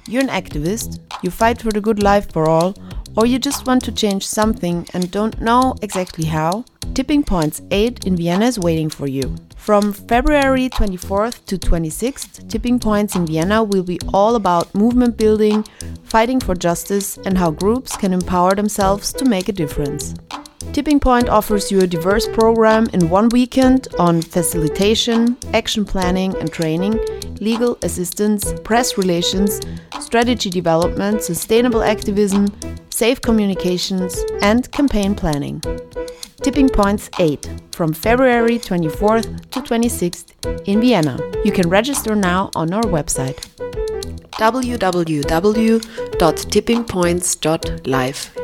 You're an activist, you fight for the good life for all, or you just want to change something and don't know exactly how? Tipping Points 8 in Vienna is waiting for you. From February 24th to 26th, Tipping Points in Vienna will be all about movement building, fighting for justice, and how groups can empower themselves to make a difference. Tipping Point offers you a diverse program in one weekend on facilitation, action planning and training, legal assistance, press relations, strategy development, sustainable activism, safe communications, and campaign planning. Tipping Points 8 from February 24th to 26th in Vienna. You can register now on our website www.tippingpoints.live.